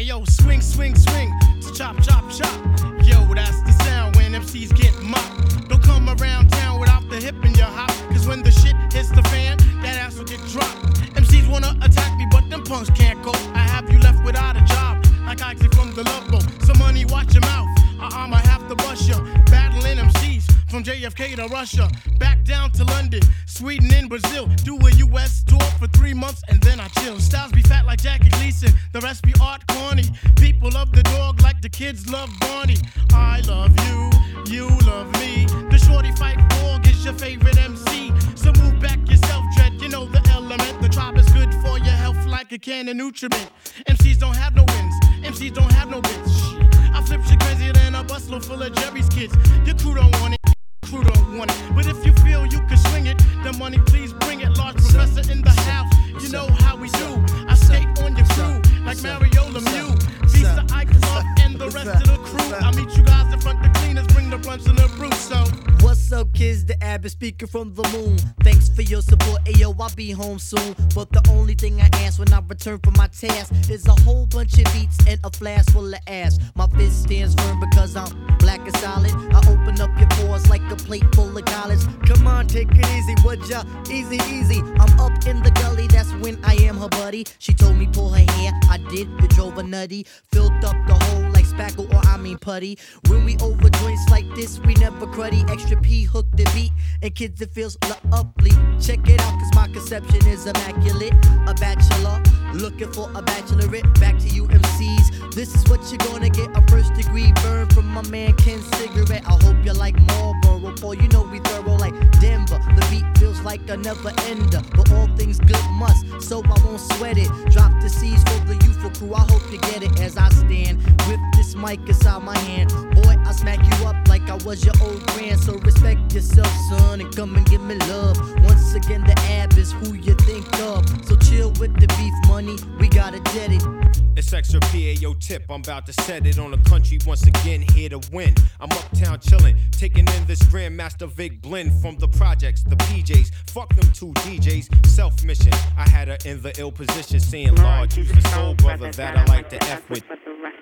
yo, swing, swing, swing, chop, chop, chop. Yo, that's the sound when MCs get mopped. Don't come around town without the hip in your hop, cause when the shit hits the fan, that ass will get dropped. MCs wanna attack me, but them punks can't go. I have you left without a job, like Oxy from the Love Boat. So money, watch your mouth, I'ma have to bust ya. Battling MCs from JFK to Russia, back down to London, Sweden and Brazil. Do a US tour for 3 months and then I chill. Styles be fat like Jackie Gleason, the rest be art corny. People love the dog like the kids love Barney. I love you, you love me. The shorty fight dog is your favorite MC. So move back yourself, Dread, you know the element. The tribe is good for your health like a can of nutriment. MCs don't have no wins, MCs don't have no bits. I flip shit crazier than a busload full of Jerry's kids. Your crew don't want it, crew don't want it. But if you feel you can swing it, then money please bring it. Large professor in the house, you know how we do. I skate on your crew like Mario Lemieux. Visa, Ike, Love, and the rest of the crew. I meet you guys in front the cleaners, bring the blunts and the brew. So what's up, kids? The Abbott speaking from the moon. Thanks for your support. Ayo, I'll be home soon. But the only thing I ask when I return from my task is a whole bunch of beats and a flask full of ass. My fist stands firm because I'm black and solid. I open up your pores like a plate full of college. Come on, take it easy, would ya? Easy, easy. I'm up in the gully, that's when I am her buddy. She told me pull her hair, I did. It drove her nutty. Filled up the hole like spackle or I mean putty. When we over joints like this, we never cruddy. Extra P hook the beat, and kids it feels lovely. Check it out, cause my conception is immaculate. A bachelor, looking for a bachelorette. Back to you MCs, this is what you're gonna get. A first degree burn from my man Ken Cigarette. I hope you like Marlboro, for you know we thorough like Denver. The beat feels like a never ender, but all things good must, so I won't sweat it. Drop the C's for the youthful crew, I hope you get it. As I stand with this mic inside my hand, boy, I smack you up like I was your old grand. So respect yourself, son, and come and give me love. Once again, the Ab is who you think of. So chill with the beef money, we gotta get it. It's extra PAO tip, I'm about to set it on the country once again, here to win. I'm uptown chillin', taking in this Grandmaster Vic blend from the projects, the PJs. Fuck them two DJs, self-mission. I had her in the ill position, saying, Lord, you's the soul brother that I like to F with.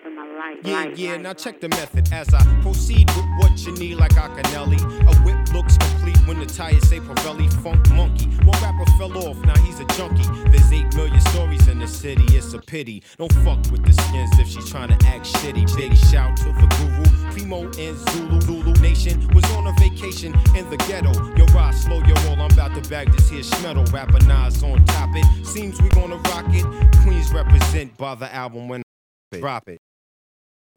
Yeah, now check the method as I proceed with what you need like Acanelli. A whip looks complete when the tires say Pirelli. Funk monkey, one rapper fell off, now he's a junkie. There's 8 million stories in the city, it's a pity. Don't fuck with the skins if she's trying to act shitty. Big shout to the guru, Primo and Zulu Nation was on a vacation in the ghetto. Yo, ride slow, yo, roll, I'm about to bag this here schmeddle. Rapper Nas on top it, seems we gonna rock it. Queens represent by the album when I drop it.